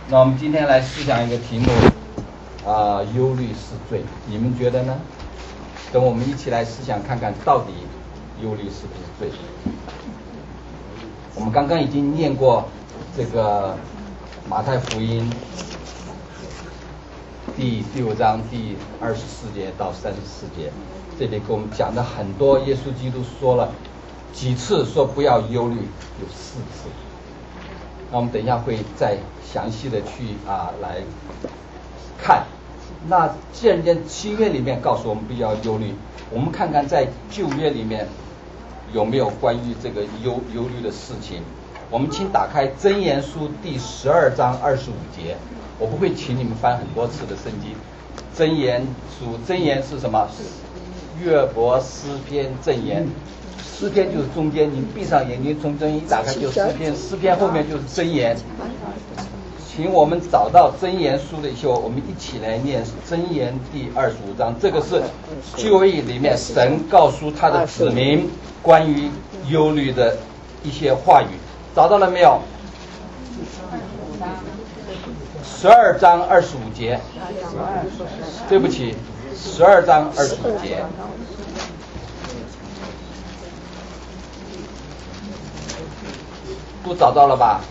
那我们今天来思想一个题目，忧虑是罪，你们觉得呢？等我们一起来思想看看，到底忧虑是不是罪？我们刚刚已经念过这个马太福音第6章第24节到34节，这里给我们讲的很多，耶稣基督说了几次说不要忧虑，有4次。那我们等一下会再详细的去来看。那既然在新约里面告诉我们不要忧虑，我们看看在旧约里面有没有关于这个忧虑的事情。我们请打开箴言书第12章25节，我不会请你们翻很多次的圣经。箴言书，箴言是什么？约伯、诗篇、箴言。诗篇就是中间，你闭上眼睛，从箴言一打开就是诗篇，诗篇后面就是箴言。请我们找到箴言书的时候，我们一起来念箴言第25章。这个是旧约里面神告诉他的子民关于忧虑的一些话语，找到了没有？12章25节，对不起，12章25节。都找到了吧？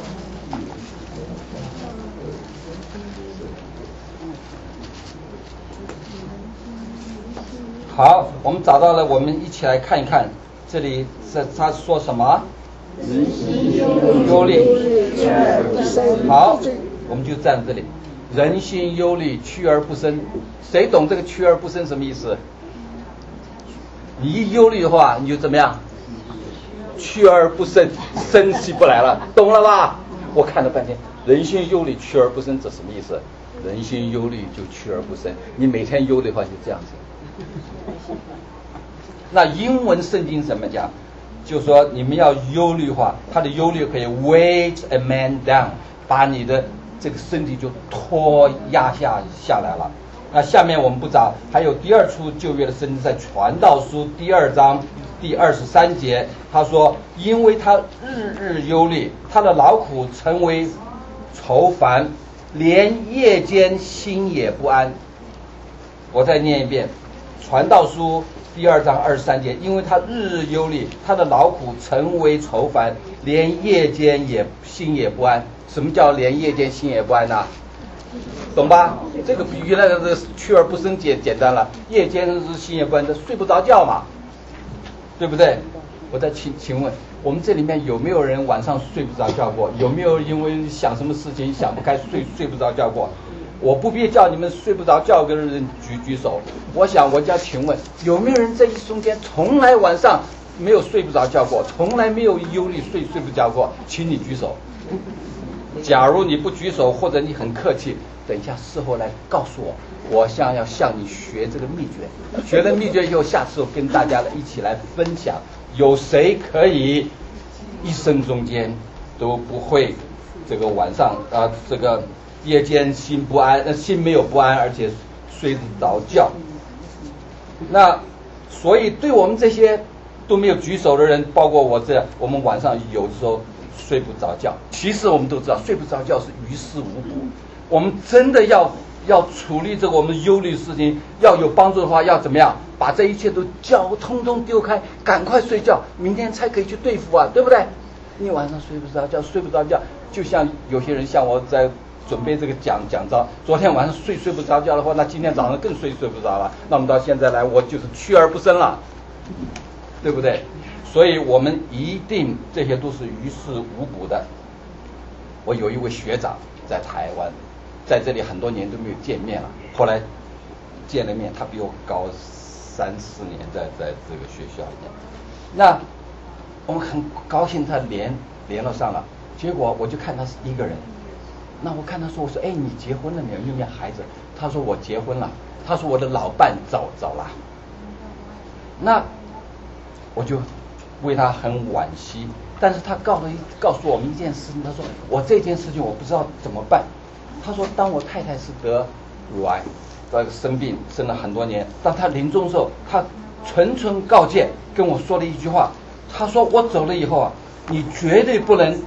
好，我们找到了，我们一起来看一看，这里是他说什么？忧虑。好，我们就站这里。人心忧虑，趋而不生。谁懂这个趋而不生什么意思？你一忧虑的话，你就怎么样？趋而不生，生起不来了，懂了吧？我看了半天，人心忧虑，趋而不生，这什么意思？人心忧虑就趋而不生，你每天忧的话就这样子。那英文圣经怎么讲？就说你们要忧虑的话，他的忧虑可以 weight a man down， 把你的这个身体就拖压下来了。那下面我们不找，还有第2处旧约的圣经，在传道书第2章第23节，他说因为他日日忧虑，他的劳苦成为愁烦，连夜间心也不安。我再念一遍，传道书第2章23节，因为他日日忧虑，他的劳苦成为愁烦，连夜间心也不安。什么叫连夜间心也不安呢？懂吧？这个比喻那个趋而不生简单了，夜间是心也不安，睡不着觉嘛，对不对？我再请问，我们这里面有没有人晚上睡不着觉过？有没有因为想什么事情想不开睡不着觉过？我不必叫你们睡不着觉的人举手。我想我就要请问，有没有人这一中间从来晚上没有睡不着觉过，从来没有忧虑睡不着过？请你举手。假如你不举手，或者你很客气，等一下事后来告诉我，我要向你学这个秘诀。学了秘诀以后，下次我跟大家一起来分享，有谁可以一生中间都不会这个晚上这个夜间心不安，心没有不安，而且睡得着觉。那所以对我们这些都没有举手的人，包括我这样，我们晚上有的时候睡不着觉。其实我们都知道，睡不着觉是于事无补。我们真的要处理这个我们忧虑事情，要有帮助的话，要怎么样？把这一切都通通丢开，赶快睡觉，明天才可以去对付啊，对不对？你晚上睡不着觉，就像有些人像我在准备这个讲章，昨天晚上睡不着觉的话，那今天早上更睡不着了。那我们到现在来，我就是趋而不生了，对不对？所以我们一定这些都是于事无补的。我有一位学长在台湾，在这里很多年都没有见面了，后来见了面，他比我高3-4年，在这个学校里面。那我们很高兴他联络上了，结果我就看他是一个人。那我看他说，我说你结婚了没有？有没有孩子？他说我结婚了。他说我的老伴早了。那我就为他很惋惜，但是他告诉我们一件事情，他说我这件事情我不知道怎么办。他说当我太太是得乳癌，生病生了很多年，当他临终的时候，他谆告诫跟我说了一句话，他说我走了以后啊，你绝对不能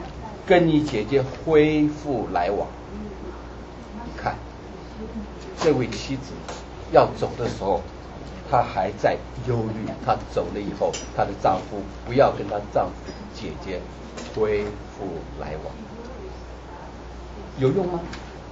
跟你姐姐恢复来往。你看，这位妻子要走的时候，她还在忧虑，她走了以后，她的丈夫不要跟她丈夫姐姐恢复来往，有用吗？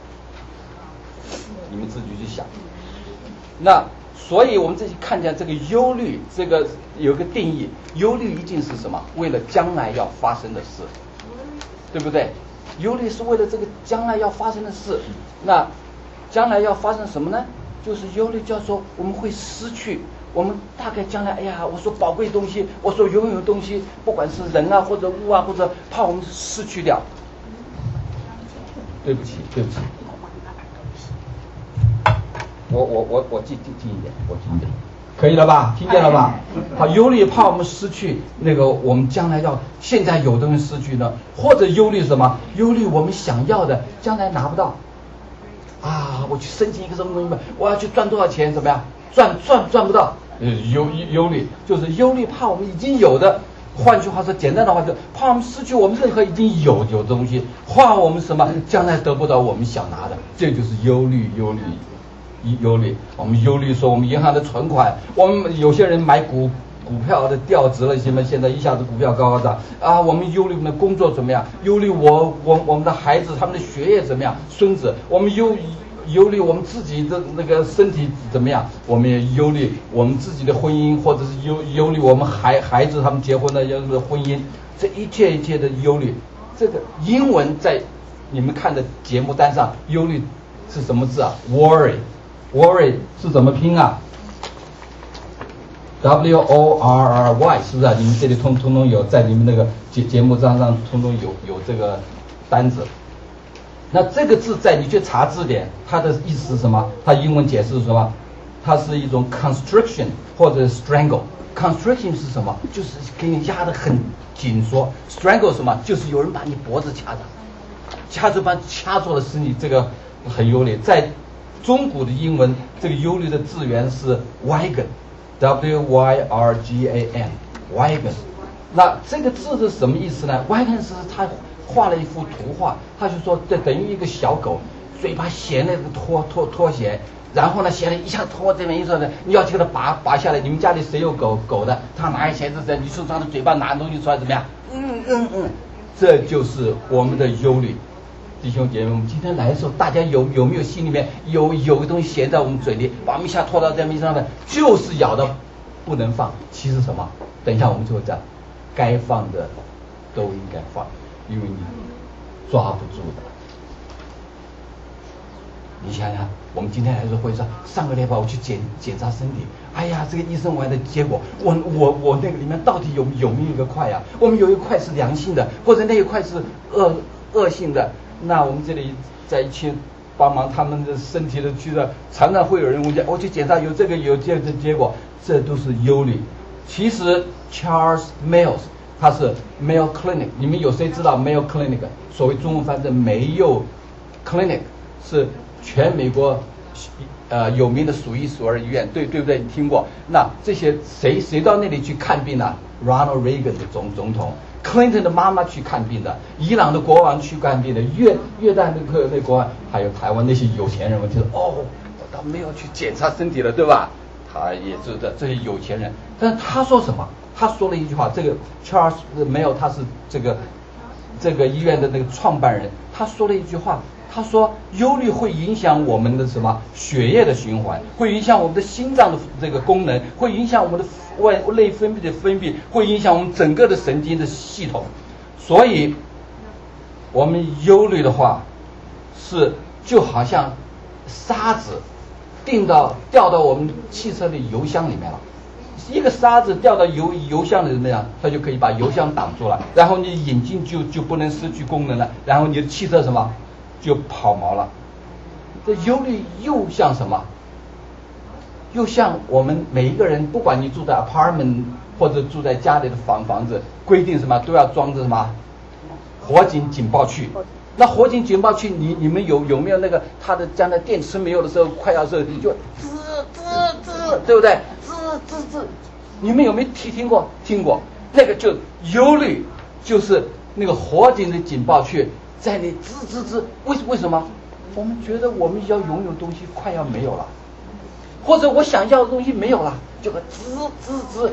你们自己去想。那所以我们这里看见这个忧虑，这个有个定义，忧虑一定是什么？为了将来要发生的事，对不对？忧虑是为了这个将来要发生的事。那将来要发生什么呢？就是忧虑叫做我们会失去，我们大概将来，哎呀，我所宝贵的东西，我所拥有的东西，不管是人啊或者物啊，或者怕我们失去掉。对不起，对不起。我近一点，我近一点，可以了吧？听见了吧？好，忧虑怕我们失去那个我们将来要现在有的人失去呢，或者忧虑什么？忧虑我们想要的将来拿不到。啊，我去申请一个什么东西吧，我要去赚多少钱？怎么样？赚不到。忧虑就是忧虑怕我们已经有的。换句话说，简单的话就怕我们失去我们任何已经有的东西，怕我们什么将来得不到我们想拿的，这就是忧虑。我们忧虑说我们银行的存款，我们有些人买股票的调值了，现在一下子股票高涨啊，我们忧虑我们的工作怎么样，忧虑我们的孩子他们的学业怎么样，孙子，我们忧虑我们自己的那个身体怎么样，我们也忧虑我们自己的婚姻，或者是忧虑我们孩子他们结婚的婚姻，这一切的忧虑。这个英文在你们看的节目单上，忧虑是什么字啊？ worry 是怎么拼啊？ WORRY 是不是啊？你们这里通通有，在你们那个节目上通通有这个单子。那这个字在你去查字典，它的意思是什么？它英文解释是什么？它是一种 constriction 或者 strangle。constriction 是什么？就是给你压得很紧缩。strangle 什么？就是有人把你脖子掐着把你掐住了，使你这个很忧虑。在中古的英文，这个忧虑的字源是 wagon。WYRGAN wagon。 那这个字是什么意思呢？ wagon 是他画了一幅图画，他就说这等于一个小狗，嘴巴衔那个拖鞋，然后呢衔了一下拖这边一说呢，你要去给它拔下来。你们家里谁有狗的？他拿鞋子在你手上的嘴巴拿东西出来怎么样？这就是我们的忧虑。弟兄姐妹，我们今天来的时候，大家有没有心里面有个东西衔在我们嘴里，把我们一下拖到这边上面，就是咬的不能放。其实什么？等一下我们就会讲，该放的都应该放，因为你抓不住的。你想想，我们今天来说会说，上个礼拜我去检查身体，哎呀，这个医生完的结果，我那个里面到底有没有一个块啊？我们有一块是良性的，或者那一块是恶性的。那我们这里在一起帮忙他们的身体的去的，常常会有人问我去检查有这个结果，这都是忧虑。其实 Charles Mills 他是 Mayo Clinic， 你们有谁知道 Mayo Clinic？ 所谓中文翻译梅佑 Clinic 是全美国有名的数一数二医院，对不对？你听过？那这些谁到那里去看病呢？ Ronald Reagan 的总统，Clinton 的妈妈去看病的，伊朗的国王去看病的，约旦那国王，还有台湾那些有钱人，我觉得我倒没有去检查身体了，对吧？他也知道这些有钱人，但是他说什么？他说了一句话，这个 Charles 没有，他是这个医院的那个创办人，他说了一句话。他说忧虑会影响我们的什么血液的循环，会影响我们的心脏的这个功能，会影响我们的内分泌的分泌，会影响我们整个的神经的系统。所以我们忧虑的话是就好像沙子掉到我们汽车的油箱里面了，一个沙子掉到油箱里怎么样，它就可以把油箱挡住了，然后你引擎就不能失去功能了，然后你的汽车什么就跑毛了。这忧虑又像什么？又像我们每一个人，不管你住在 apartment 或者住在家里的房子，规定什么都要装着什么火警报器。那火警警报器，你们有没有那个它的将来电池没有的时候，快要是就滋，对不对？滋，你们有没有听过？听过。那个就忧虑，就是那个火警的警报器在你吱吱吱，为什么？我们觉得我们要拥有东西快要没有了，或者我想要的东西没有了，就会吱吱吱。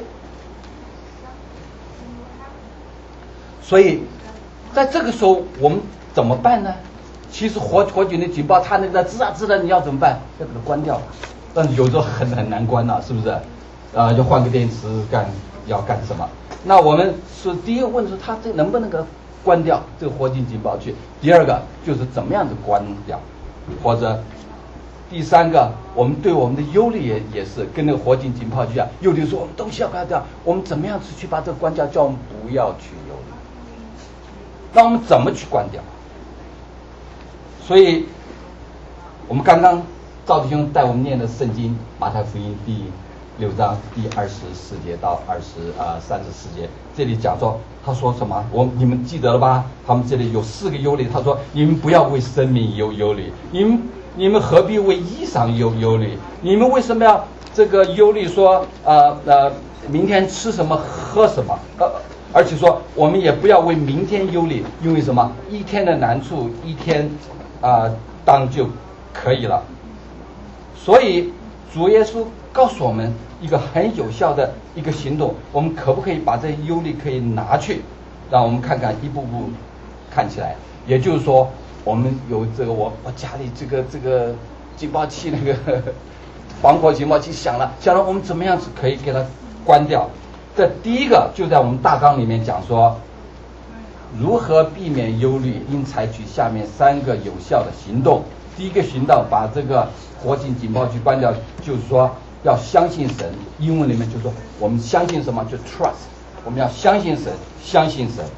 所以在这个时候我们怎么办呢？其实火警的警报它那个吱啊吱的，你要怎么办？要给它关掉。但是有时候很难关了，是不是？要换个电池要干什么？那我们是第一个问题是它这能不能够关掉这个火警警报器？第二个就是怎么样子关掉，或者第三个，我们对我们的忧虑也是跟那个火警警报器一样，忧虑说我们东西要关掉，我们怎么样子去把这个关掉？叫我们不要去忧虑。那我们怎么去关掉？所以我们刚刚赵弟兄带我们念的圣经马太福音第6章第24节到34节，这里讲说他说什么？你们记得了吧？他们这里有4个忧虑，他说你们不要为生命忧虑，你们何必为衣裳忧虑？你们为什么要这个忧虑说明天吃什么喝什么？而且说我们也不要为明天忧虑，因为什么？一天的难处一天当就可以了。所以主耶稣告诉我们一个很有效的一个行动，我们可不可以把这忧虑可以拿去，让我们看看一步步看起来。也就是说我们有这个我家里这个警报器那个防火警报器响了，我们怎么样子可以给它关掉？这第一个就在我们大纲里面讲说，如何避免忧虑，应采取下面3个有效的行动。第一个行动，把这个火警警报器关掉，就是说要相信神。英文里面就说我们相信什么？就 trust， 我们要相信神，相信神。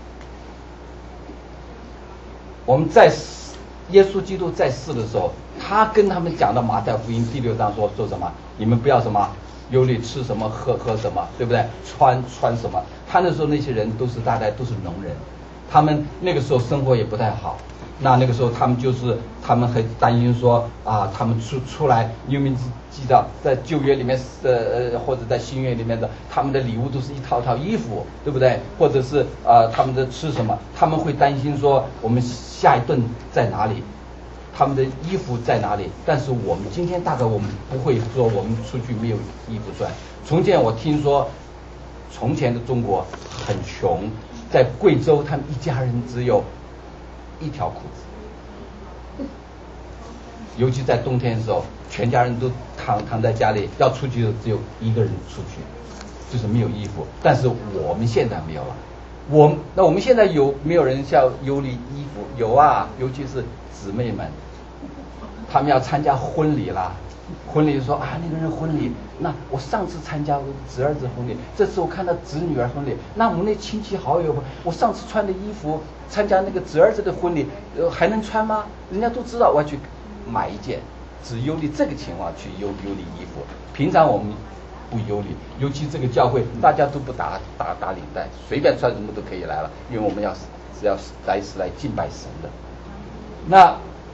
我们在耶稣基督在世的时候，他跟他们讲到马太福音第6章说什么？你们不要什么忧虑，吃什么喝什么，对不对？穿什么？他那时候那些人大概都是农人，他们那个时候生活也不太好。那个时候他们很担心说他们出来，你们记得在旧约里面或者在新约里面的，他们的礼物都是一套衣服，对不对？或者是他们的吃什么，他们会担心说我们下一顿在哪里，他们的衣服在哪里。但是我们今天大概我们不会说我们出去没有衣服穿。从前我听说从前的中国很穷，在贵州他们一家人只有1条裤子，尤其在冬天的时候，全家人都躺在家里，要出去的只有1个人出去，就是没有衣服。但是我们现在没有了。我们现在有没有人要忧虑衣服？有啊，尤其是姊妹们，他们要参加婚礼啦。婚礼说那个人婚礼，那我上次参加侄儿子婚礼，这次我看到侄女儿婚礼，那我们那亲戚好友，我上次穿的衣服参加那个侄儿子的婚礼，还能穿吗？人家都知道我要去买一件，只忧虑这个情况去忧虑衣服。平常我们不忧虑，尤其这个教会大家都不打领带，随便穿什么都可以来了，因为我们是要来敬拜神的。那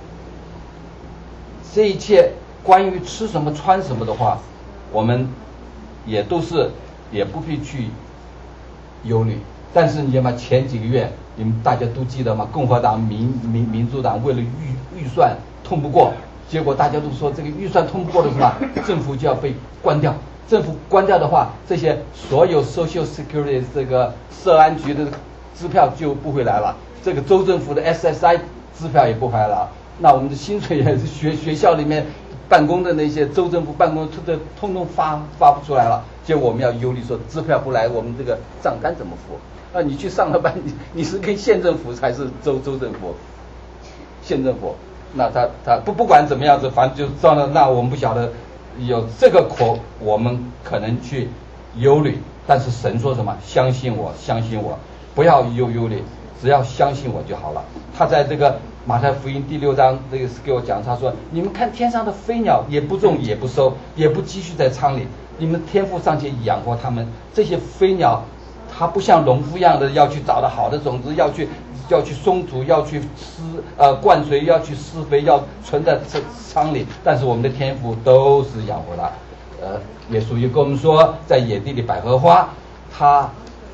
这一切关于吃什么穿什么的话，我们也不必去忧虑。但是你知道吗？前几个月你们大家都记得吗？共和党、民主党为了预算通不过，结果大家都说这个预算通不过的话，政府就要被关掉。政府关掉的话，这些所有 Social Security 这个社安局的支票就不会来了，这个州政府的 SSI 支票也不回来了。那我们的薪水也是学校里面办公的那些州政府办公的通通发不出来了。结果我们要忧虑说支票不来，我们这个账单怎么付？你去上了班，你是跟县政府还是州政府？县政府，那他不管怎么样子，反正就照了。那我们不晓得有这个口，我们可能去忧虑。但是神说什么？相信我，相信我，不要忧虑，只要相信我就好了。他在这个马太福音第6章这个是给我讲，他说你们看天上的飞鸟，也不种也不收，也不积蓄在仓里，你们天父尚且养活他们。这些飞鸟它不像农夫一样的要去找到好的种子，要去松土，要去灌水，要去施肥，要存在仓里。但是我们的天父都是养活它。耶稣也跟我们说，在野地里百合花，它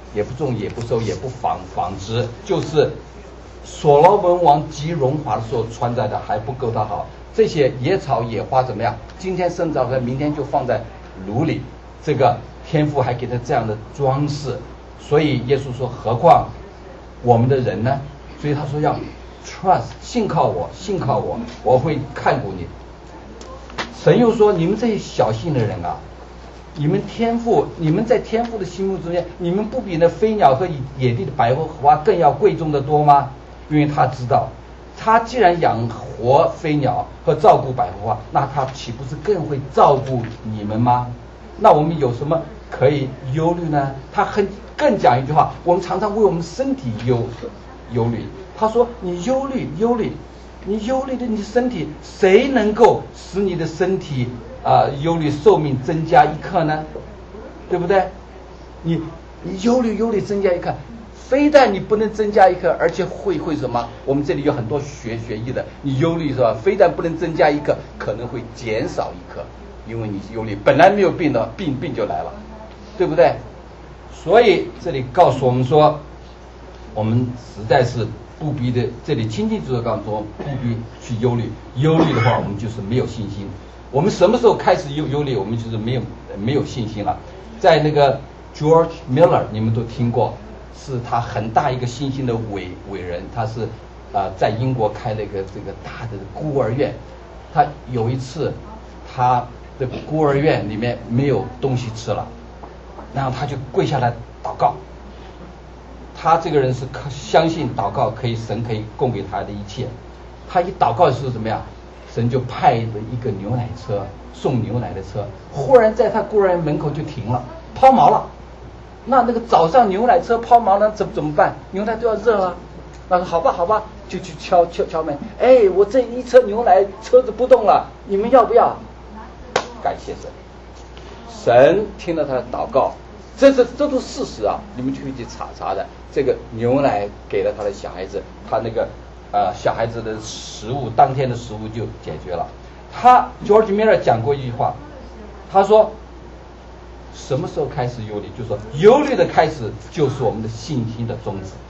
也不种，也不收，也不纺织，就是所罗门王极荣华的时候穿戴的还不够他好。这些野草野花怎么样？今天生长出来，明天就放在炉里。这个天父还给他这样的装饰，所以耶稣说，何况我们的人呢？所以他说要 trust， 信靠我，我会看顾你。神又说，你们这些小信的人啊，你们在天父的心目中间，你们不比那飞鸟和野地的百合花更要贵重的多吗？因为他知道，他既然养活飞鸟和照顾百合花，那他岂不是更会照顾你们吗？那我们有什么可以忧虑呢？他更讲一句话，我们常常为我们身体忧虑。他说，你忧虑的你身体，谁能够使你的身体忧虑寿命增加1刻呢？对不对？你忧虑增加1刻，非但你不能增加1刻，而且会什么？我们这里有很多学医的，你忧虑是吧？非但不能增加1刻，可能会减少1刻，因为你忧虑，本来没有病的病就来了，对不对？所以这里告诉我们说，我们实在是不必的，这里亲近主的告诉说，不必去忧虑的话，我们就是没有信心。我们什么时候开始忧虑，我们就是没有信心了。在那个 George Miller， 你们都听过，是他很大一个新兴的伟人，他是在英国开了一个这个大的孤儿院。他有一次，他的孤儿院里面没有东西吃了，然后他就跪下来祷告。他这个人是相信祷告神可以供给他的一切。他一祷告的时候怎么样？神就派了一个牛奶车，送牛奶的车，忽然在他孤儿院门口就停了，抛锚了。那个早上牛奶车抛锚了，怎么办？牛奶都要热了。那说好吧，就去敲门。我这一车牛奶车子不动了，你们要不要？感谢神，神听了他的祷告，这都是事实啊，你们去查的。这个牛奶给了他的小孩子，他那个小孩子的食物，当天的食物就解决了。George Miller 讲过一句话，他说，什么时候开始忧虑？就是说，忧虑的开始就是我们的信心的终止。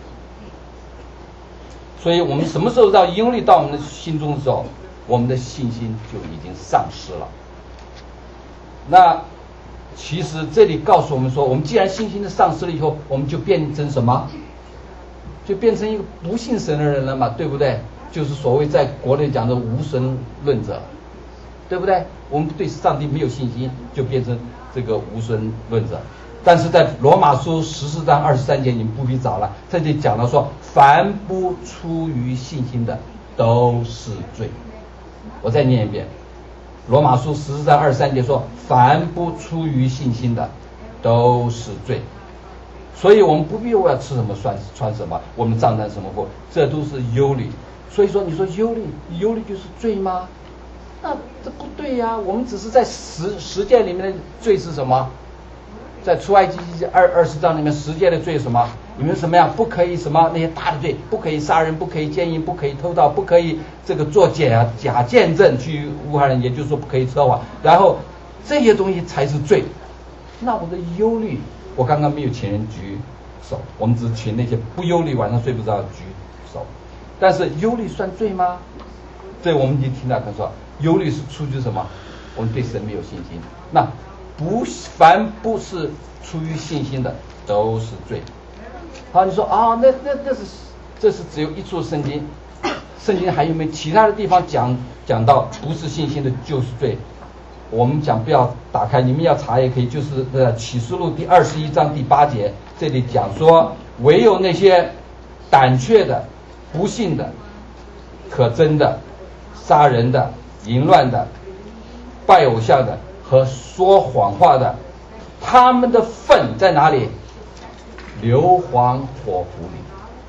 所以我们什么时候让忧虑到我们的心中的时候，我们的信心就已经丧失了。那其实这里告诉我们说，我们既然信心的丧失了以后，我们就变成什么？就变成一个不信神的人了嘛，对不对？就是所谓在国内讲的无神论者，对不对？我们对上帝没有信心，就变成这个无神论者。但是在罗马书14章23节，你们不必找了，这里讲到说，凡不出于信心的都是罪。我再念一遍，罗马书14章23节说，凡不出于信心的都是罪。所以我们不必我要吃什么穿什么，我们账单什么货，这都是忧虑。所以说你说忧虑就是罪吗？那这不对呀。我们只是在十诫里面的罪是什么？在出埃及记20章里面10诫的罪是什么？你们什么样？不可以什么那些大的罪，不可以杀人，不可以奸淫，不可以偷盗，不可以这个做假见证去诬害人，也就是说不可以说谎。然后这些东西才是罪。那我的忧虑，我刚刚没有请人举手，我们只请那些不忧虑晚上睡不着举手。但是忧虑算罪吗？这我们已经听到他说，忧虑是出于什么？我们对神没有信心。那凡不是出于信心的都是罪。好，你说这是只有一处圣经还有没有其他的地方讲到不是信心的就是罪？我们讲不要打开，你们要查也可以，就是启示录第21章第8节，这里讲说，唯有那些胆怯的、不信的、可憎的、杀人的、淫乱的、拜偶像的和说谎话的，他们的份在哪里？硫磺火湖里。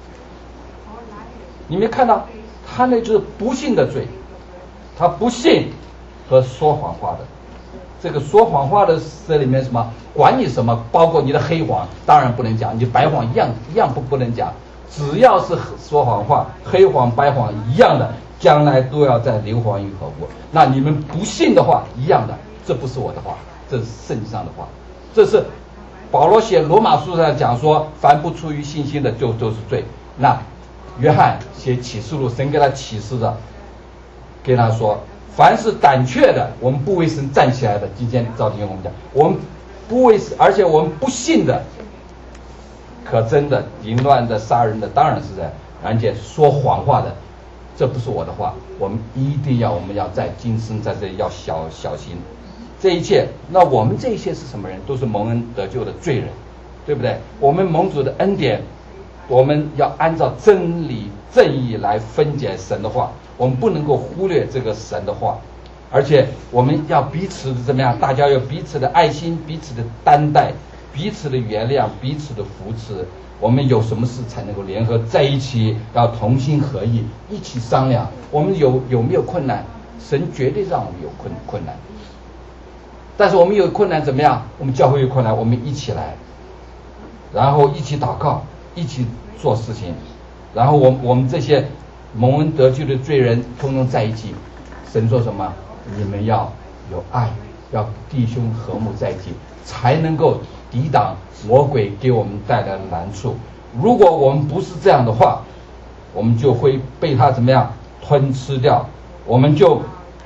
你没看到他那就是不信的罪，他不信和说谎话的。这个说谎话的这里面什么？管你什么，包括你的黑谎当然不能讲，你白谎一样不能讲。只要是说谎话，黑谎白谎一样的，将来都要在硫磺与火湖。那你们不信的话一样的，这不是我的话，这是圣经上的话，这是保罗写罗马书上讲说，凡不出于信心的就是罪。那约翰写启示录，神给他启示的，跟他说，凡是胆怯的，我们不为神站起来的，今天赵弟兄我们讲，我们不为，而且我们不信的，可憎的、淫乱的、杀人的，当然是在，而且说谎话的，这不是我的话，我们要在今生在这里要小心。这一切，那我们这一切是什么人？都是蒙恩得救的罪人，对不对？我们蒙主的恩典，我们要按照真理正义来分解神的话，我们不能够忽略这个神的话，而且我们要彼此的怎么样？大家有彼此的爱心，彼此的担待，彼此的原谅，彼此的扶持。我们有什么事才能够联合在一起，要同心合意，一起商量。我们有没有困难？神绝对让我们有困难。但是我们有困难怎么样？我们教会有困难，我们一起来，然后一起祷告，一起做事情，然后我们这些蒙恩得救的罪人通通在一起。神说什么？你们要有爱，要弟兄和睦在一起，才能够抵挡魔鬼给我们带来的难处。如果我们不是这样的话，我们就会被他怎么样吞吃掉，我们就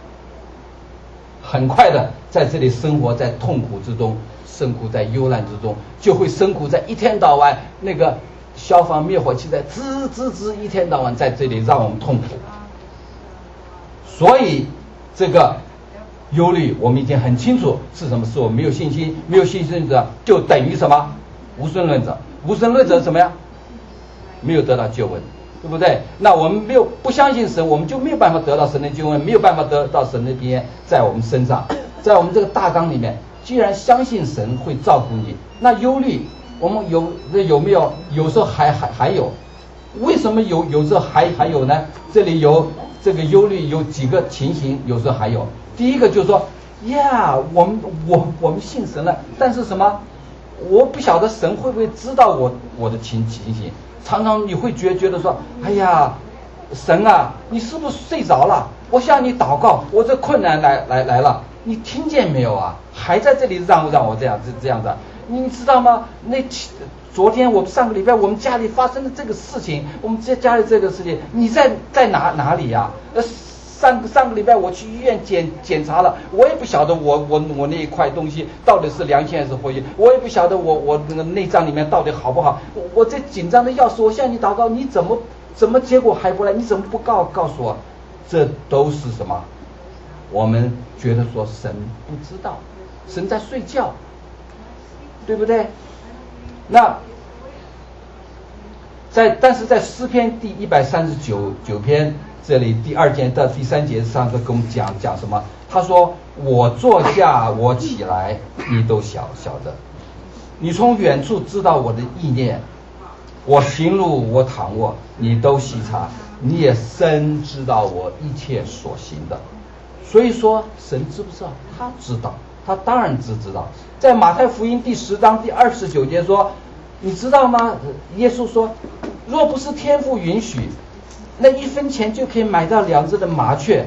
很快的在这里生活在痛苦之中，生苦在忧难之中，就会生苦在一天到晚那个消防灭火器在吱一天到晚在这里让我们痛苦。所以这个忧虑我们已经很清楚是什么，是我们没有信心，没有信心者就等于什么？无神论者。无神论者怎么样？没有得到救恩，对不对？那我们不相信神，我们就没有办法得到神的救恩，没有办法得到神的平安在我们身上。在我们这个大纲里面，既然相信神会照顾你，那忧虑我们有没有？有时候还有。为什么有时候还有呢？这里有这个忧虑有几个情形，有时候还有。第一个就是说呀，我们信神了，但是什么？我不晓得神会不会知道我的情形。常常你会觉得说，哎呀，神啊，你是不是睡着了？我向你祷告，我这困难来了，你听见没有啊？还在这里让我这样子，你知道吗？昨天上个礼拜我们家里发生的这个事情，我们家里这个事情，你在哪里呀？上个礼拜我去医院检查了，我也不晓得我那一块东西到底是良性还是火性，我也不晓得我那个内脏里面到底好不好。我这紧张的要死，我向你祷告，你怎么结果还不来？你怎么不告诉我？这都是什么？我们觉得说神不知道，神在睡觉，对不对？那但是在诗篇第139篇这里第2节到第3节上，跟我们讲什么？他说：我坐下，我起来，你都晓得；你从远处知道我的意念，我行路，我躺卧，你都细察，你也深知道我一切所行的。所以说，神知不知道？他知道，他当然知道。在马太福音第10章第29节说，你知道吗？耶稣说，若不是天父允许，那1分钱就可以买到2只的麻雀，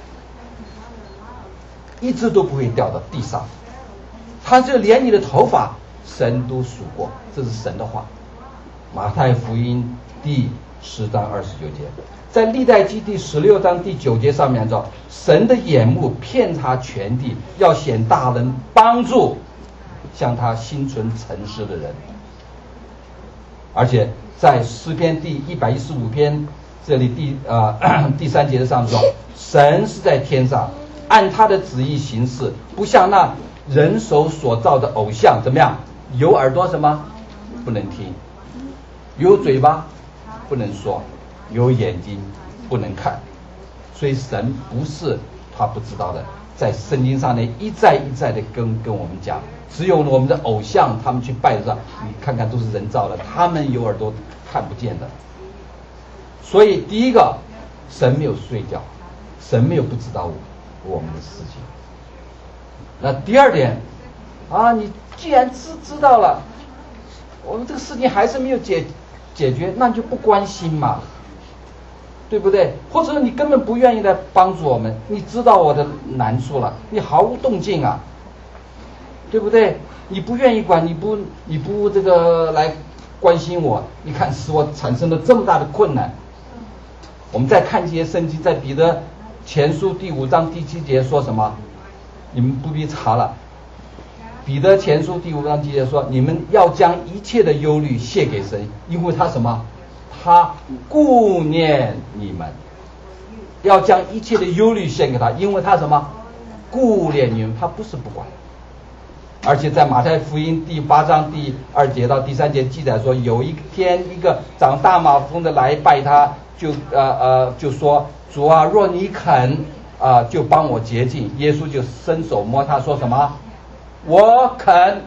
一只都不会掉到地上。他就连你的头发，神都数过，这是神的话。马太福音第10章29节，在历代记第16章第9节上面说，神的眼目遍察全地，要显大能帮助向他心存诚实的人。而且在诗篇第115篇这里第3节上说，神是在天上按他的旨意行事，不像那人手所造的偶像怎么样？有耳朵什么不能听，有嘴巴不能说，有眼睛不能看。所以神不是他不知道的，在圣经上呢一再的跟我们讲，只有我们的偶像他们去拜的时候，你看看都是人造的，他们有耳朵看不见的。所以第一个，神没有睡觉，神没有不知道我们的事情。那第二点啊，你既然知道了，我们这个事情还是没有解决，那你就不关心嘛，对不对？或者你根本不愿意来帮助我们，你知道我的难处了，你毫无动静啊。 对不对？你不愿意管，你不这个来关心我，你看使我产生了这么大的困难。我们再看这些圣经，在彼得前书第5章第7节说什么？你们不必查了。彼得前书第5章第7节说，你们要将一切的忧虑卸给神，因为他什么？他顾念你们。要将一切的忧虑献给他，因为他什么？顾念你们，他不是不管。而且在马太福音第8章第2节到第3节记载说，有一天一个长大麻风的来拜他，就说，主啊，若你肯就帮我洁净。耶稣就伸手摸他说什么？我肯。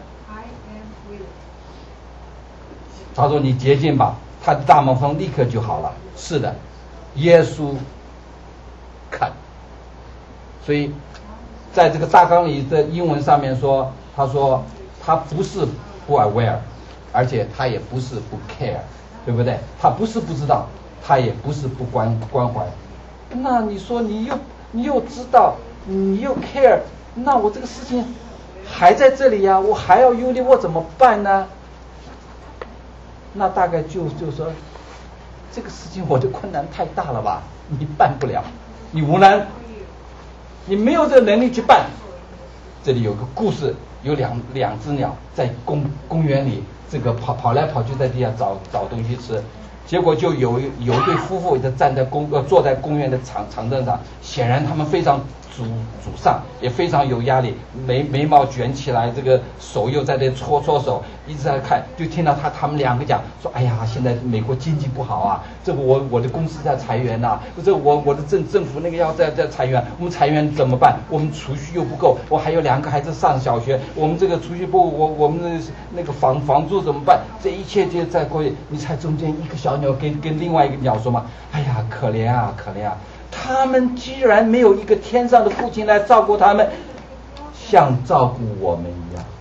他说你洁净吧，他的大麻风立刻就好了。是的，耶稣肯。所以在这个大纲里的英文上面说，他说他不是不 aware， 而且他也不是不 care， 对不对？他不是不知道，他也不是不关怀。那你说你又知道，你又 care， 那我这个事情还在这里呀，我还要忧虑，我怎么办呢？那大概就说这个事情我的困难太大了吧，你办不了，你无能，你没有这个能力去办。这里有个故事，有两只鸟在公园里这个跑来跑去，在地下找东西吃，结果就有一对夫妇就坐在公园的长凳上，显然他们非常沮丧，也非常有压力，眉毛卷起来，这个手又在这搓手，一直在看，就听到他们两个讲说，哎呀，现在美国经济不好啊，这个我的公司在裁员呐，这我的政府那个要在裁员，我们裁员怎么办？我们储蓄又不够，我还有2个孩子上小学，我们这个储蓄不，我们的那个房租怎么办？这一切就在过去。你猜中间一个小鸟跟另外一个鸟说嘛，哎呀，可怜啊，可怜啊！他们居然没有一个天上的父亲来照顾他们，像照顾我们一样。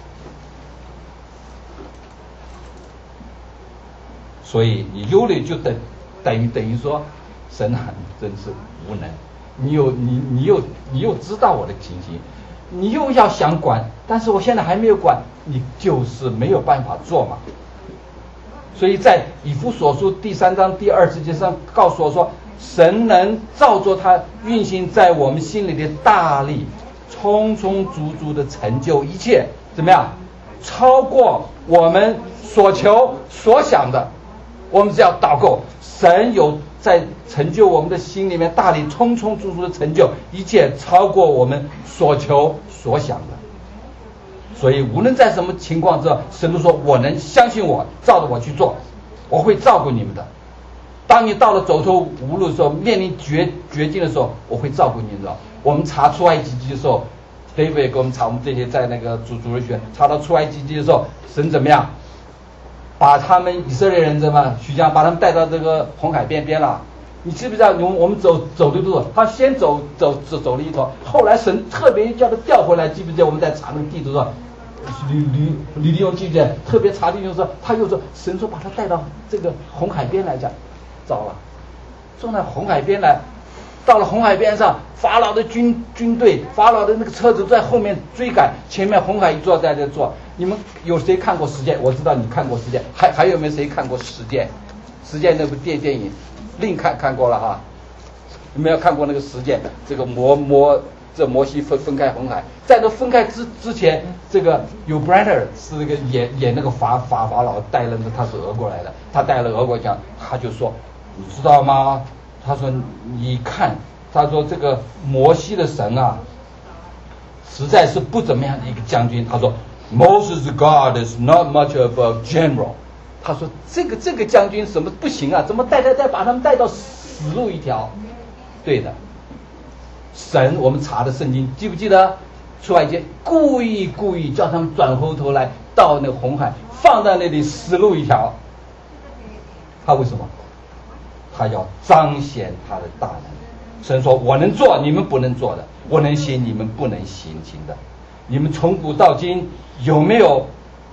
所以你忧虑就等于说，神很真是无能。你又知道我的情形，你又要想管，但是我现在还没有管，你就是没有办法做嘛。所以在以弗所书第3章第20节上告诉我说，神能照着他运行在我们心里的大力，充充足足的成就一切，怎么样？超过我们所求所想的。我们只要祷告，神有在成就我们的心里面大力充充足足的成就一切，超过我们所求所想的。所以无论在什么情况之下，神都说我能相信我，照着我去做，我会照顾你们的。当你到了走投无路的时候，面临绝境的时候，我会照顾你的。我们查出埃及记的时候，David 给我们查，我们这些在那个主日学查到出埃及记的时候，神怎么样把他们以色列人怎么许将把他们带到这个红海边了？你知不知道？我们走的路，他先走了一头，后来神特别叫他调回来，记不记得我们在查那个地图上？吕弟兄记不记得？特别查地图说，他又说神说把他带到这个红海边来讲，糟了，送到红海边来，到了红海边上，法老的军队，法老的那个车子在后面追赶，前面红海一座在这坐。你们有谁看过《实践》？我知道你看过《实践》，还有没有谁看过《实践》？《实践》那部电影，另看过了哈。有没有看过那个《实践》？这个摩西分开红海，在这分开之前，这个有 brother 是那个演那个法老带了他是俄国来的，他带了俄国讲，他就说，你知道吗？他说你看，他说这个摩西的神啊，实在是不怎么样的一个将军。他说 Moses God is not much of a general。他说这个将军什么不行啊？怎么带把他们带到死路一条？对的。神，我们查的圣经，记不记得出埃及故意叫他们转回头来到那个红海，放在那里死路一条。他为什么？他要彰显他的大能。神说我能做你们不能做的，我能行你们不能行的。你们从古到今有没有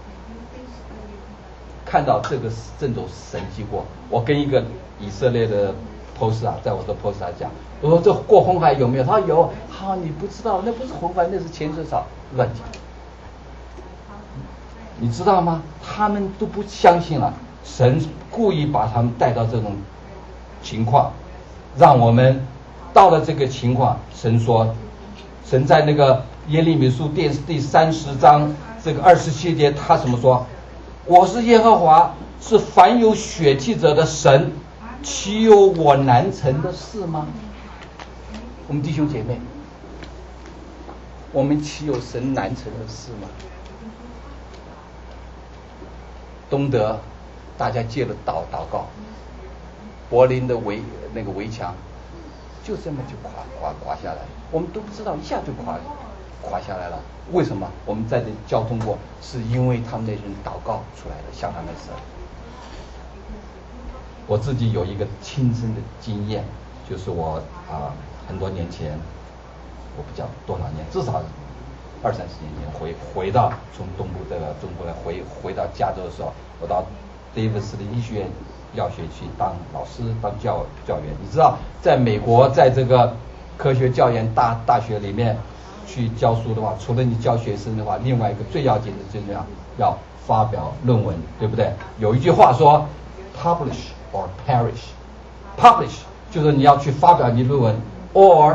看到这种神迹过？我跟一个以色列的 post 在我的 post 讲，我说这过红海有没有？他说有。好，你不知道，那不是红海，那是潜水槽。乱讲。 你知道吗？他们都不相信了，神故意把他们带到这种情况，让我们到了这个情况。神说，神在那个耶利米书第30章这个27节，他怎么说？我是耶和华，是凡有血气者的神，岂有我难成的事吗？我们弟兄姐妹，我们岂有神难成的事吗？东德大家借了祷告，柏林的围墙就这么就垮下来，我们都不知道，一下就垮下来了。为什么？我们在这交通过，是因为他们那人祷告出来的，向他们神。我自己有一个亲身的经验，就是我很多年前，我不知道多少年，至少20-30年前回到从东部的中国来回到加州的时候，我到戴维斯的医学院药学去当老师当教员。你知道，在美国在这个科学教研大学里面去教书的话，除了你教学生的话，另外一个最要紧的就是要发表论文，对不对？有一句话说 publish or perish。 publish 就是你要去发表你论文 or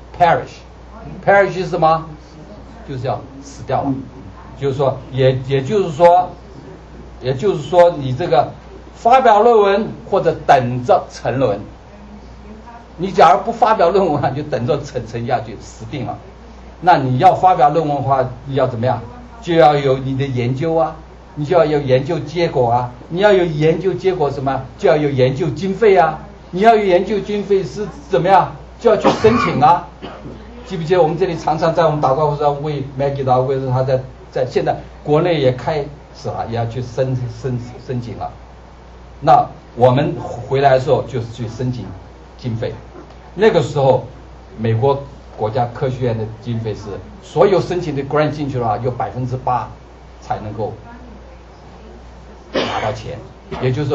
perish 是什么？就是要死掉了。就是说也就是说你这个发表论文或者等着沉沦。你假如不发表论文，就等着沉下去，死定了。那你要发表论文的话，你要怎么样？就要有你的研究啊，你就要有研究结果啊。你要有研究结果什么？就要有研究经费啊。你要有研究经费是怎么样？就要去申请啊。记不记得我们这里常常在我们祷告会上为 Maggie 祷告会，他在现在国内也开始了，也要去申请了。那我们回来的时候就是去申请经费。那个时候美国国家科学院的经费是所有申请的 grant 进去的话，有8%才能够拿到钱，也就是说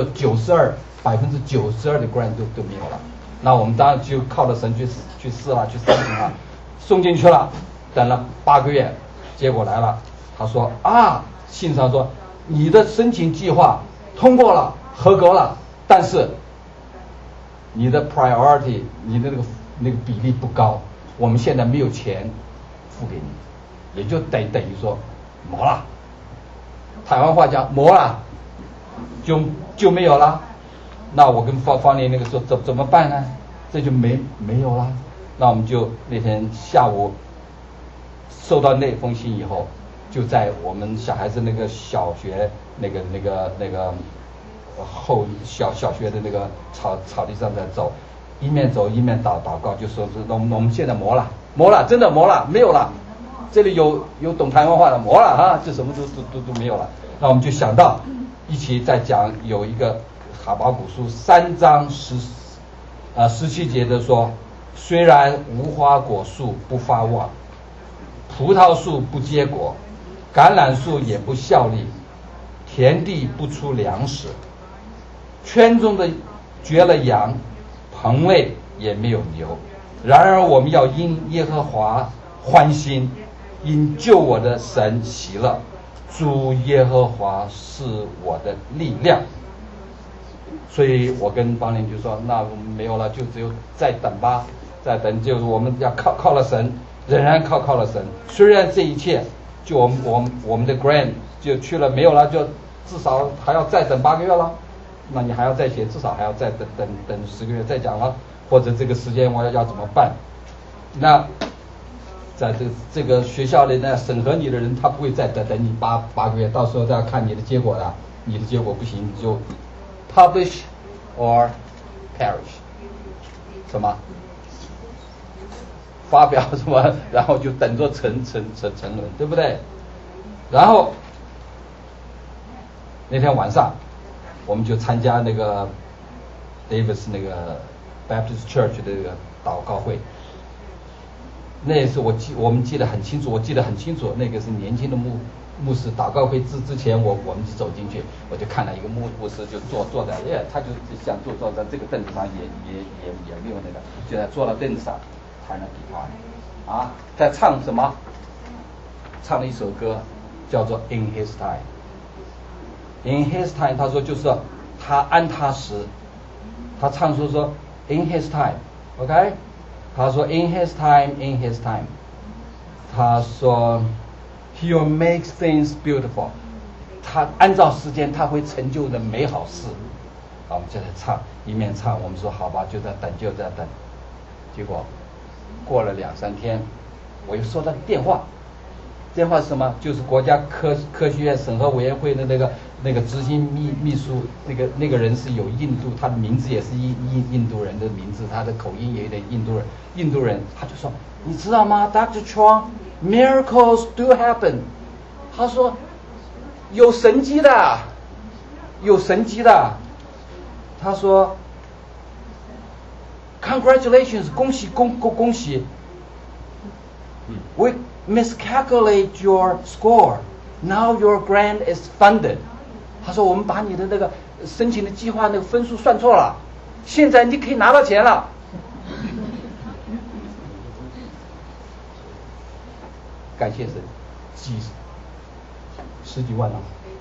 92%的 grant 都没有了。那我们当然就靠着神去试了，去申请了，送进去了，等了8个月，结果来了，他说信上说你的申请计划通过了，合格了，但是你的 priority 你的那个比例不高，我们现在没有钱付给你，也就等于说没了。台湾话讲没了，就没有了。那我跟方林那个说怎么办呢？这就没有了。那我们就那天下午收到那封信以后，就在我们小孩子那个小学那个后小学的那个草地上在走，一面走一面祷告，就说是我们现在没了，真的没了，没有了。这里有懂台湾话的没了这什么都没有了。那我们就想到一起在讲有一个哈巴谷书3章17节的说，虽然无花果树不发旺，葡萄树不结果，橄榄树也不效力，田地不出粮食，圈中的绝了羊，棚内也没有牛。然而我们要因耶和华欢心，因救我的神喜乐。主耶和华是我的力量。所以我跟邦林就说，那没有了，就只有再等吧，再等，就是我们要靠了神，仍然靠了神。虽然这一切就我们的 grant 就去了没有了，就至少还要再等8个月了。那你还要再写，至少还要再等10个月再讲了，或者这个时间我要怎么办？那在这个学校里呢，审核你的人他不会再等你8个月，到时候再要看你的结果的，你的结果不行你就 publish or perish， 什么发表什么，然后就等着沉沦，对不对？然后那天晚上我们就参加那个 Davis 那个 Baptist Church 的那个祷告会。那也是我们记得很清楚，我记得很清楚，那个是年轻的牧师祷告会之前我们就走进去，我就看到一个牧师就坐在，他就想坐在这个凳子上，也没有那个，就在坐到凳子上弹了吉他在唱什么？唱了一首歌叫做 In His Time。 In his time， 他说就是他按他时，他唱说 in his time，OK， 他说 in his time， 他说 he will make things beautiful， 他按照时间他会成就的美好事。我们就在唱，一面唱，我们说好吧，就在等，结果过了2-3天，我又收到电话是什么？就是国家科学院审核委员会的那个执行秘书，那个人是有印度，他的名字也是印度人的名字，他的口音也有点印度人，他就说，你知道吗 ，Dr. Chuang， miracles do happen。他说有神迹的。他说 ，Congratulations， 恭喜 ，We miscalculate your score. Now your grant is funded. 他说我们把你的那个申请的计划那个分数算错了，现在你可以拿到钱了。感谢神，十几万了。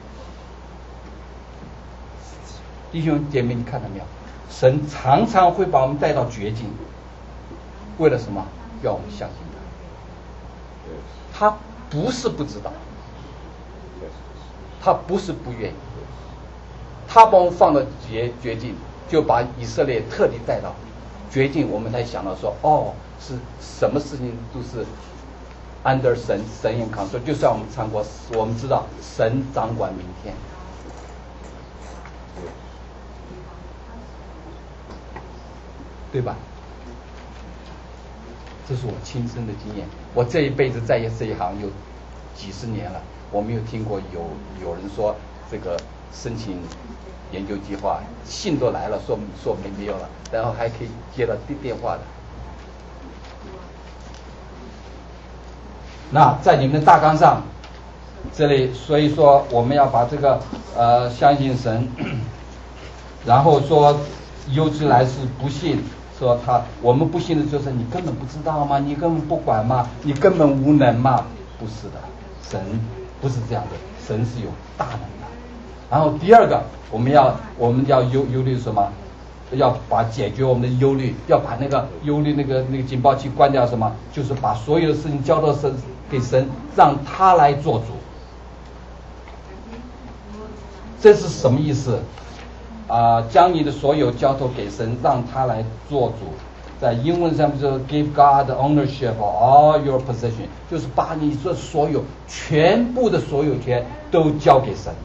弟兄姐妹，你看到没有？神常常会把我们带到绝境，为了什么？要我们相信他。他不是不知道，他不是不愿意，他把我们放到绝境，就把以色列特地带到绝境，我们才想到说，哦，是什么事情都是 under 神in control。就像我们唱过，我们知道神掌管明天。对吧？这是我亲身的经验。我这一辈子在这一行有几十年了，我没有听过有人说这个申请研究计划，信都来了，说没有了，然后还可以接到电话的。那在你们的大纲上，这里所以说我们要把这个相信神，然后说优之来是不信。说我们不信的就是你根本不知道吗？你根本不管吗？你根本无能吗？不是的，神不是这样的，神是有大能的。然后第二个，我们要忧虑什么？要把解决我们的忧虑，要把那个忧虑那个警报器关掉。什么？就是把所有的事情交到给神，让他来做主。这是什么意思？将你的所有交托给神，让他来做主。在英文上就是 give God ownership of all your possession， 就是把你这所有全部的所有权都交给神。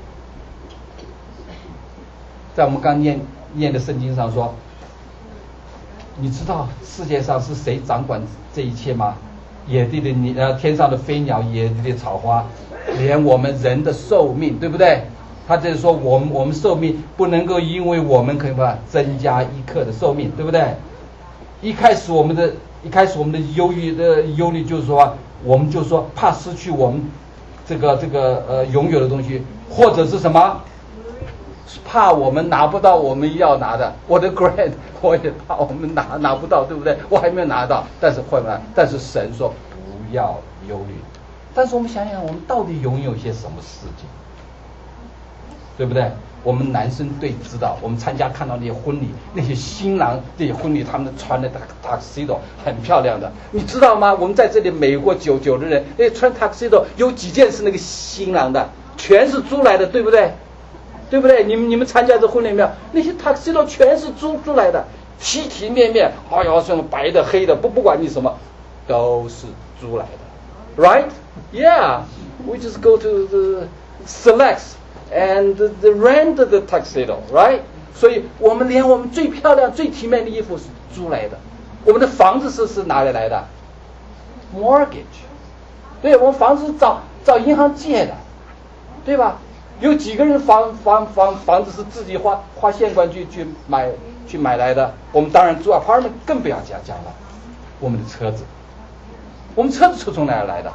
在我们刚念的圣经上说，你知道世界上是谁掌管这一切吗？野地的天上的飞鸟，野地的草花，连我们人的寿命，对不对？他就是说我们寿命不能够因为我们可以增加1刻的寿命，对不对？一开始我们的忧虑就是说，我们就说怕失去我们这个拥有的东西，或者是什么？怕我们拿不到我们要拿的。我的 grant 我也怕我们拿不到，对不对？我还没有拿到，但是神说不要忧虑。但是我们想想，我们到底拥有些什么事情？对不对？我们男生最知道，我们参加看到那些婚礼，那些新郎这些婚礼，他们穿的 tuxedo 很漂亮的，你知道吗？我们在这里美国久的人，那穿 tuxedo 有几件是那个新郎的，全是租来的，对不对？对不对？你们参加这婚礼没有？那些 tuxedo 全是租来的，体体面面，哎呀，什么白的黑的，不管你什么，都是租来的 ，right? Yeah, we just go to the selects。And the rent the tuxedo, right? 所以我们连我们最漂亮、最体面的衣服是租来的，我们的房子是哪里来的 ？Mortgage， 对，我们房子是找银行借的，对吧？有几个人房子是自己花现款去买来的？我们当然住 apartment 更不要讲了。我们的车子是从哪里来的？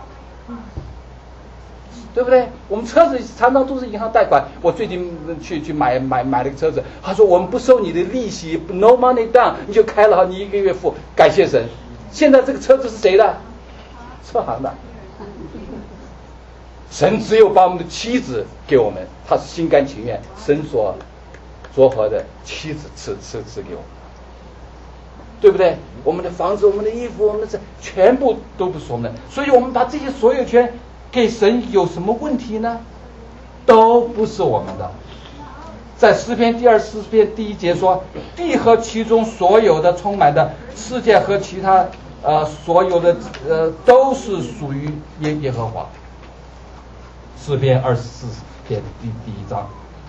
对不对？我们车子常常都是银行贷款。我最近去买了个车子，他说我们不收你的利息 ，no money down， 你就开了，你1个月付。感谢神，现在这个车子是谁的？车行的。 神只有把我们的妻子给我们，他是心甘情愿，神所撮合的妻子赐给我们，对不对？我们的房子、我们的衣服、我们的全部都不是我们的，所以我们把这些所有权给神有什么问题呢？都不是我们的。在诗篇第24篇第1节说，地和其中所有的充满的世界和其他所有的都是属于耶和华。诗篇24篇第1章。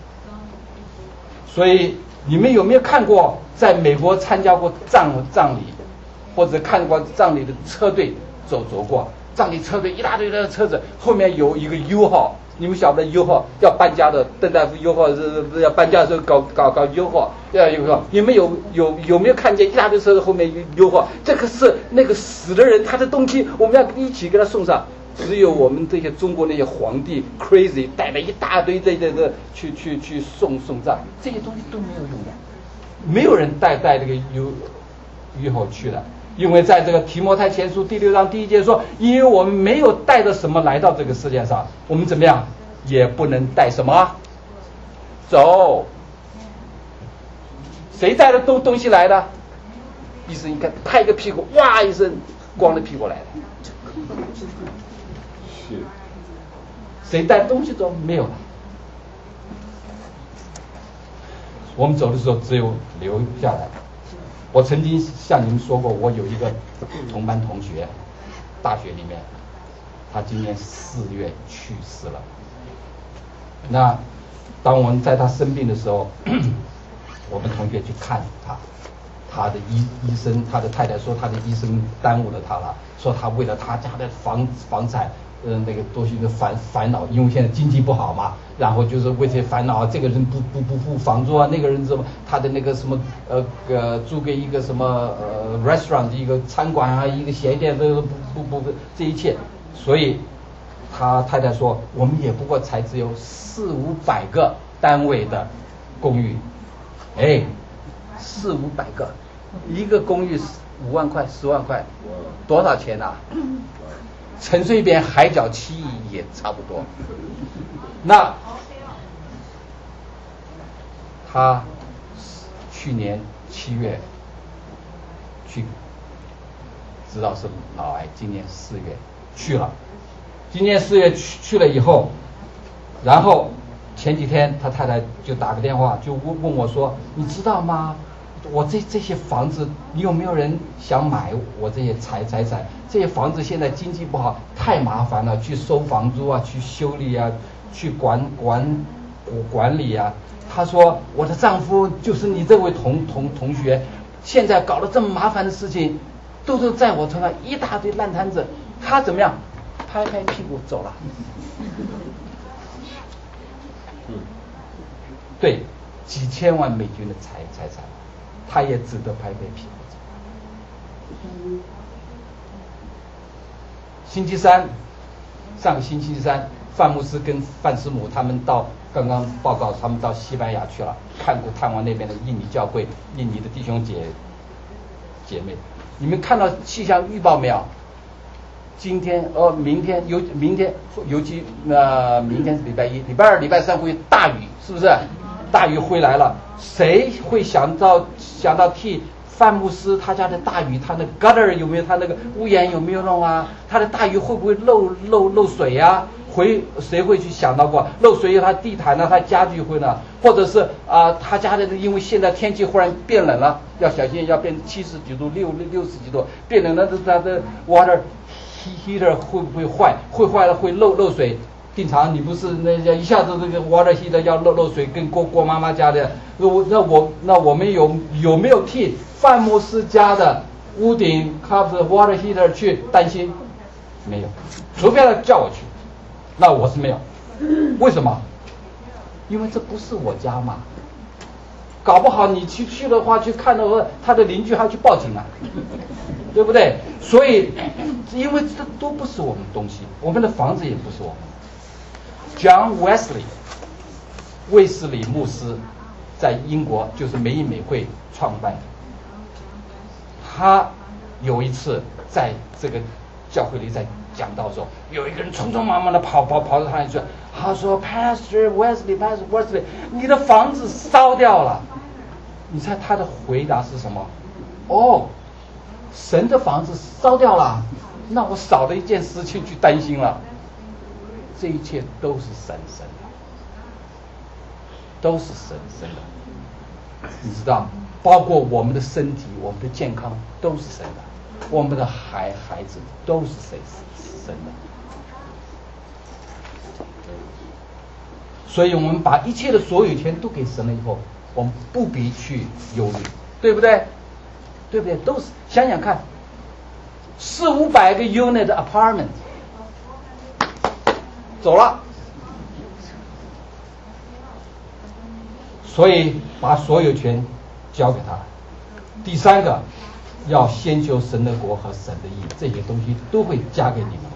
所以你们有没有看过在美国参加过葬礼，或者看过葬礼的车队走过？葬礼车队一大堆的车子，后面有一个 U 号，你们晓不得 U 号要搬家的，邓大夫 U 号是要搬家的时候搞 U 号，要 U 号。你们有没有看见一大堆车子后面 U 号？这个是那个死的人他的东西，我们要一起给他送上。只有我们这些中国那些皇帝 crazy 带了一大堆这去送葬，这些东西都没有用的，没有人带这个 U 号去的。因为在这个提摩太前书第6章第1节说，因为我们没有带着什么来到这个世界上，我们怎么样也不能带什么走。谁带着东西来的？医生一看，拍个屁股，哇一声，光着屁股来的。谁带东西走？没有了。我们走的时候只有留下来。我曾经向你们说过，我有一个同班同学，大学里面，他今年4月去世了。那当我们在他生病的时候，我们同学去看他的医生，他的太太说他的医生耽误了他了，说他为了他家的房产那个多些的烦恼，因为现在经济不好嘛，然后就是为这些烦恼，这个人不付房租啊，那个人什么他的那个什么租给一个什么restaurant 一个餐馆啊，一个鞋店都不这一切，所以他太太说我们也不过才只有400-500个单位的公寓，400-500个，一个公寓5万块10万块，多少钱啊？沉睡一遍海角7亿也差不多。那他去年7月去，知道是脑癌，今年4月去了。今年4月去了以后，然后前几天他太太就打个电话，就问我说：“你知道吗？我这些房子，你有没有人想买我这些财产？这些房子现在经济不好，太麻烦了，去收房租啊，去修理啊，去管理啊。”他说：“我的丈夫就是你这位同学，现在搞了这么麻烦的事情，都在我头上，一大堆烂摊子。他怎么样？拍拍屁股走了。”对，几千万美金的财产。他也值得拍拍屁股。上个星期三，范牧师跟范师母他们刚刚报告，他们到西班牙去了，探望那边的印尼教会、印尼的弟兄姐妹。你们看到气象预报没有？明天尤其明天是礼拜1、礼拜2、礼拜3会大雨，是不是？大雨会来了，谁会想到替范牧师他家的大雨，他的 gutter 有没有，他那个屋檐有没有弄啊？他的大雨会不会漏水啊？谁会去想到过漏水？他地毯呢？他家具会呢？或者是他家的，因为现在天气忽然变冷了，要小心，要变70几度、60几度，变冷了，他的 water heater 会不会坏？会坏了会漏水。平常你不是那一下子这个 water heater 要漏水，跟郭妈妈家的，那我们有没有替范牧师家的屋顶 cover water heater 去担心？没有，除非他叫我去，那我是没有。为什么？因为这不是我家嘛。搞不好你去的话，去看的话，他的邻居还要去报警啊，对不对？所以，因为这都不是我们东西，我们的房子也不是我们。John Wesley 卫斯理牧师在英国就是美以美会创办的。他有一次在这个教会里在讲到的时候，有一个人匆匆忙忙的跑到他那里去，他说 Pastor Wesley， 你的房子烧掉了。你猜他的回答是什么？哦，神的房子烧掉了，那我少了一件事情去担心了。这一切都是神的，都是神的。你知道，包括我们的身体、我们的健康都是神的，我们的孩子都是神的。所以我们把一切的所有权都给神了以后，我们不必去忧虑，对不对？对不对？都是想想看，400-500个 unit apartment 走了，所以把所有权交给他。第三个，要先求神的国和神的义，这些东西都会加给你们。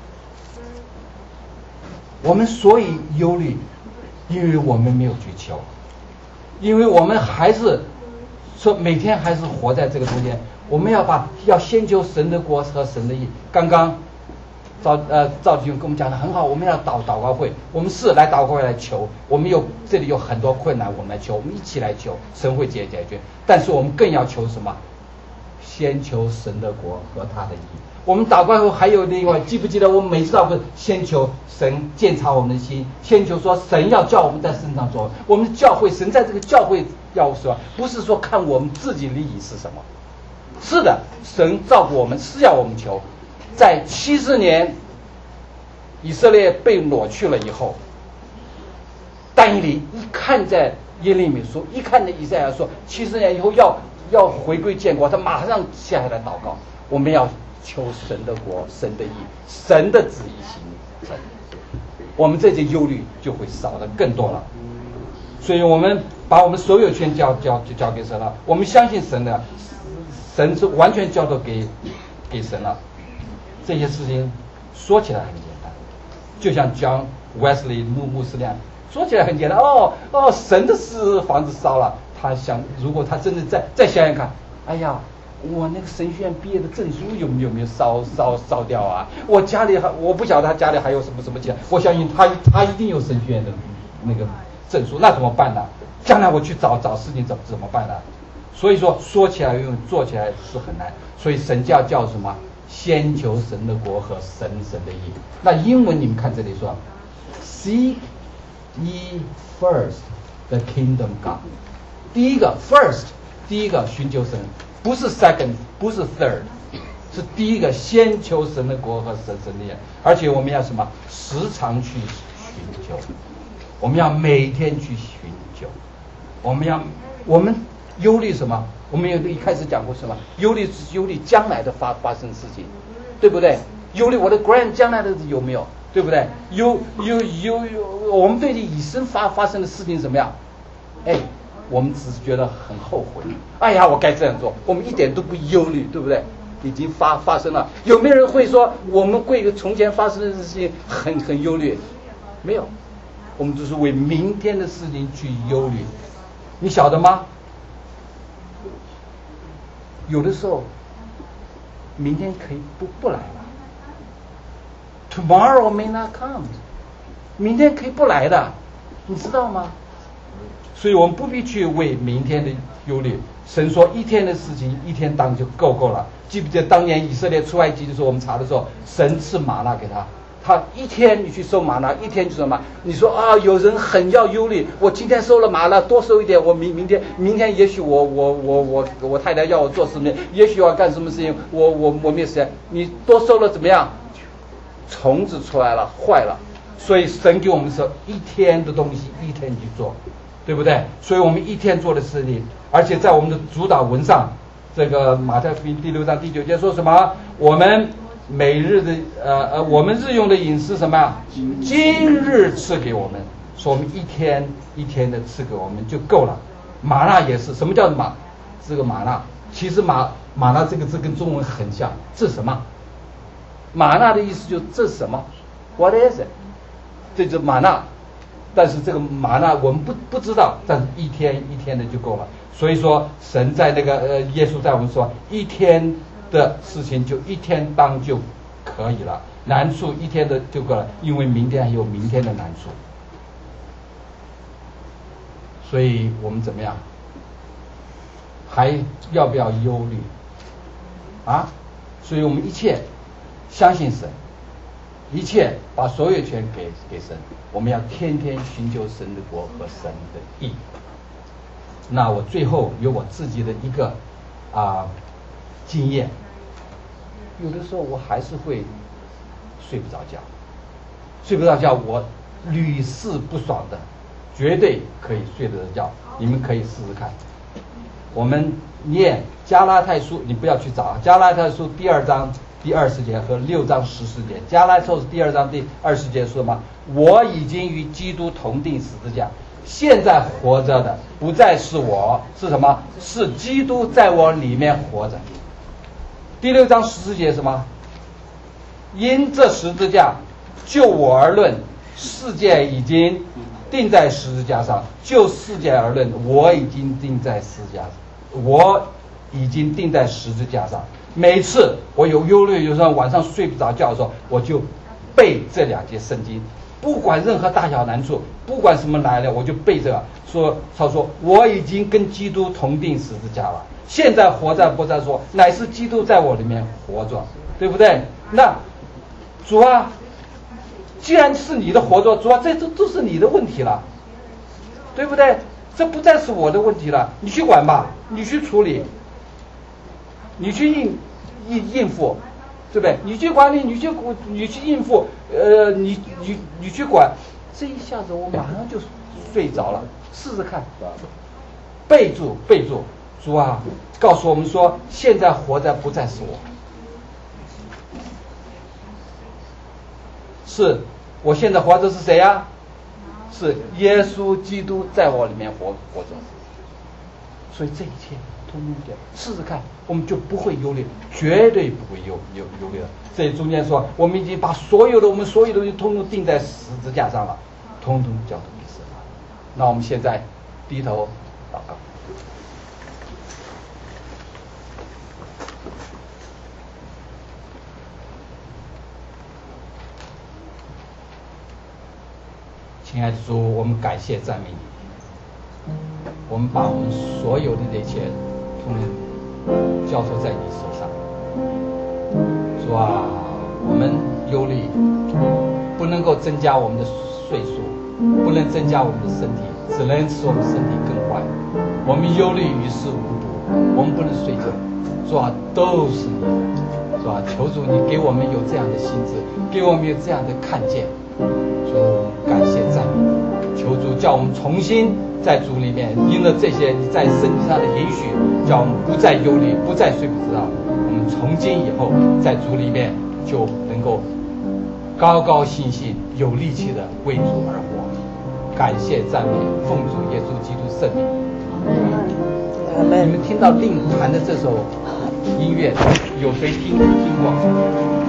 我们所以忧虑，因为我们没有去求，因为我们还是说每天还是活在这个中间。我们要先求神的国和神的义。刚刚赵弟兄跟我们讲的很好，我们要祷告会，我们是来祷告会来求，我们这里有很多困难，我们来求，我们一起来求，神会解决。但是我们更要求什么？先求神的国和他的义。我们祷告后还有另外，记不记得我们每次祷告先求神鉴察我们的心，先求说神要叫我们在身上做，我们教会神在这个教会要说，不是说看我们自己利益是什么。是的，神照顾我们是要我们求。在70年以色列被掳去了以后，但以理一看在耶利米书，一看在以赛亚说70年以后要回归建国，他马上下来祷告，我们要求神的国、神的义、神的旨意行成，我们这些忧虑就会少得更多了。所以我们把我们所有权交给神了，我们相信神的，神是完全交托给神了。这些事情说起来很简单，就像John Wesley牧师那样，说起来很简单。神的是房子烧了，他想，如果他真的再想想看，哎呀，我那个神学院毕业的证书有没有烧掉啊？我家里我不晓得他家里还有什么钱，我相信他一定有神学院的那个证书，那怎么办呢？将来我去找事情怎么办呢？所以说起来用做起来是很难，所以神叫什么？先求神的国和神的义。那英文你们看这里说 ，Seek ye first the kingdom God。第一个 first， 第一个寻求神，不是 second， 不是 third， 是第一个先求神的国和神的义。而且我们要什么？时常去寻求，我们要每天去寻求，我们忧虑什么？我们一开始讲过什么？忧虑将来的发生事情，对不对？忧虑我的 grand 将来的有没有，对不对？我们对以身发生的事情怎么样？我们只是觉得很后悔。哎呀，我该这样做，我们一点都不忧虑，对不对？已经发生了。有没有人会说我们为个从前发生的事情很忧虑？没有，我们只是为明天的事情去忧虑。你晓得吗？有的时候，明天可以不来了。Tomorrow may not come， 明天可以不来的，你知道吗？所以我们不必去为明天的忧虑。神说一天的事情一天当就够了。记不记得当年以色列出埃及的时候，我们查的时候，神赐玛纳给他一天你去收玛纳，一天去收玛纳。你说有人很要忧虑，我今天收了玛纳，多收一点，我明天也许我太太要我做什么，也许要干什么事情，我没有时间。你多收了怎么样？虫子出来了，坏了。所以神给我们说一天的东西一天去做，对不对？所以我们一天做的事情，而且在我们的主导文上，这个马太福音第6章第9节说什么？我们每日的我们日用的饮食什么呀？今日赐给我们，说我们一天一天的赐给我们就够了。玛纳也是，什么叫这个玛纳？其实玛纳这个字跟中文很像，这是什么？玛纳的意思就这是什么 ？What is it？ 这就是玛纳，但是这个玛纳我们不知道，但是一天一天的就够了。所以说，神在那个耶稣在我们说，一天的事情就一天当就可以了，难处一天的就够了，因为明天还有明天的难处。所以我们怎么样？还要不要忧虑啊？所以我们一切相信神，一切把所有权给神，我们要天天寻求神的国和神的义。那我最后有我自己的一个经验，有的时候我还是会睡不着觉，睡不着觉我屡试不爽的，绝对可以睡得着觉，你们可以试试看。我们念加拉太书，你不要去找加拉太书第2章第20节和6章14节。加拉太书第2章第20节说吗？我已经与基督同定十字架，现在活着的不再是我，是什么？是基督在我里面活着。第6章14节什么？因这十字架就我而论，世界已经钉在十字架上；就世界而论，我已经钉在十字架上。我已经钉在十字架上。每次我有忧虑，有时候晚上睡不着觉的时候，我就背这2节圣经，不管任何大小难处，不管什么来了，我就背这个。他说我已经跟基督同定十字架了，现在活着不再说，乃是基督在我里面活着，对不对？那主啊，既然是你的活着，主啊，这都是你的问题了，对不对？这不再是我的问题了，你去管吧，你去处理，你去应付，对不对？你去管理，你去应付，你去管，这一下子我马上就睡着了。试试看，备注，主啊，告诉我们说，现在活着不再是我，是我现在活着是谁呀？是耶稣基督在我里面活着。所以这一切通通掉，试试看，我们就不会忧虑，绝对不会忧虑了。这中间说，我们已经把我们所有的东西通通钉在十字架上了，通通交托给神了。那我们现在低头祷告。亲爱的主，我们感谢赞美你，我们把我们所有的这一切通通交托在你手上。主啊，我们忧虑不能够增加我们的岁数，不能增加我们的身体，只能使我们身体更坏。我们忧虑于事无补，我们不能睡觉。主啊，都是你的，主啊，求主你给我们有这样的心智，给我们有这样的看见。主，感谢赞美你，求主叫我们重新在主里面，因了这些你在圣经上的允许，叫我们不再忧虑，不再睡不着。我们从今以后在主里面就能够高高兴兴、有力气的为主而活。感谢赞美，奉主耶稣基督圣名。你们听到令弹的这首音乐，有谁听过？